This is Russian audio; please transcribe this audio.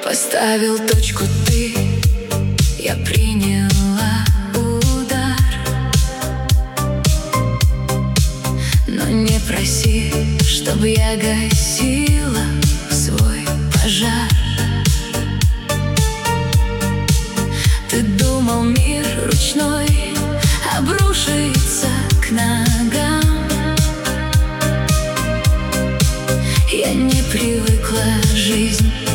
Поставил точку ты, я приняла удар. Но не проси, чтобы я гасила свой пожар. Ты думал, мир ручной обрушится к ногам. Я не привыкла жизнь